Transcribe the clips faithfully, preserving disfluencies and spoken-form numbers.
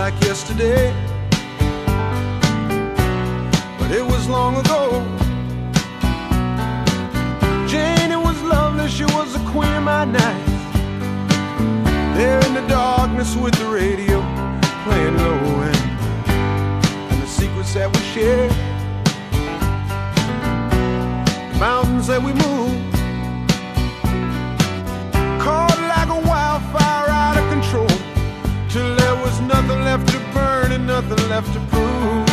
like yesterday, but it was long ago. Jane, it was lovely, she was the queen of my night. There in the darkness with the radio playing low, and, and the secrets that we shared, the mountains that we moved, caught like a wildfire out of control, till there was nothing left to burn and nothing left to prove.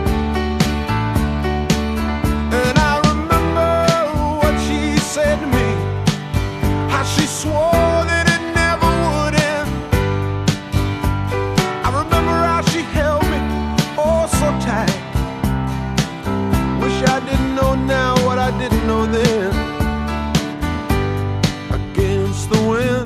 And I remember what she said to me, how she swore that it never would end. I remember how she held me oh so tight. Wish I didn't know now what I didn't know then. Against the wind,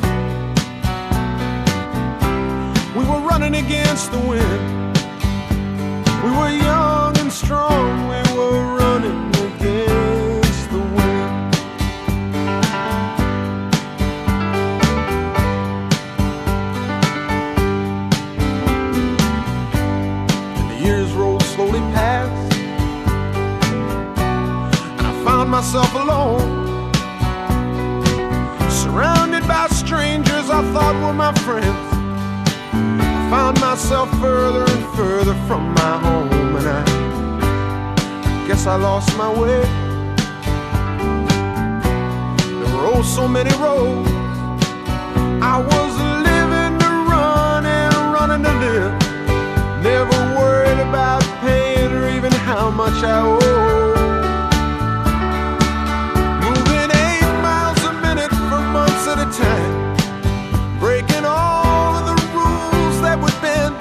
we were running against the wind. We were young and strong, we were running against the wind. And the years rolled slowly past, and I found myself alone, surrounded by strangers I thought were my friends. I found myself further and further from my home, and I guess I lost my way. There were oh so many roads. I was living to run and running to live, never worried about paying or even how much I owe. Moving eight miles a minute for months at a time, breaking all of the rules that would bend.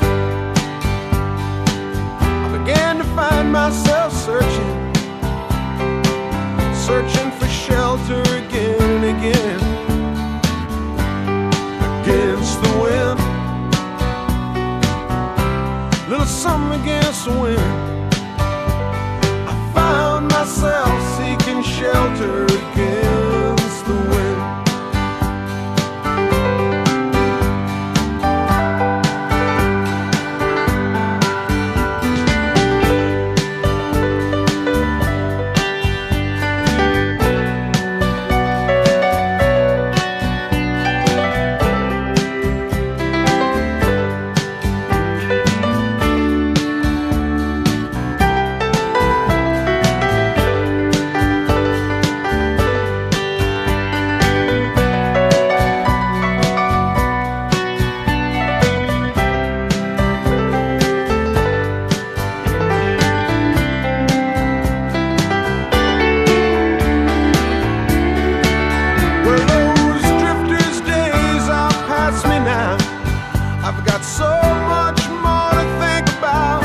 I began to find myself searching, searching for shelter again and again. Against the wind, little something against the wind. I found myself seeking shelter against the wind. I've got so much more to think about,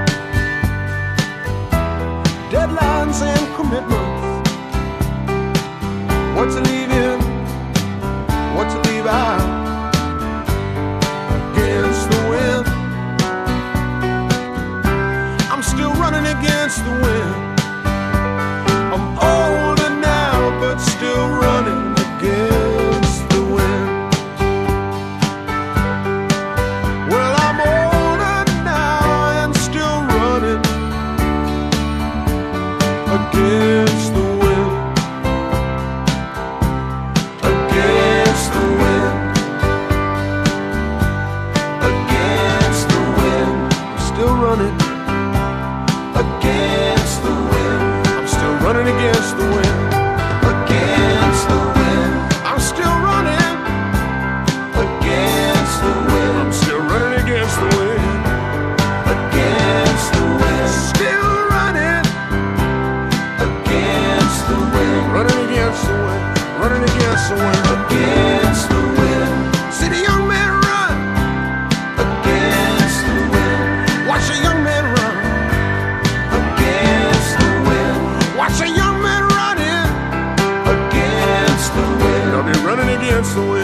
deadlines and commitments, what to leave in, what to leave out. Against the wind, I'm still running against the wind. I'm older now, but still running against the wind. Against the wind, against the wind, against the wind. I'm still running against the wind. I'm still running against the wind. Against the wind, I'm still running against the wind. I'm still running against the wind. Against the wind, still running against the wind. Running against the wind, running against the wind. Against the wind, see the young man run against the wind. Watch a young man run against the wind. Watch a young man running against the wind. I'll be running against the wind.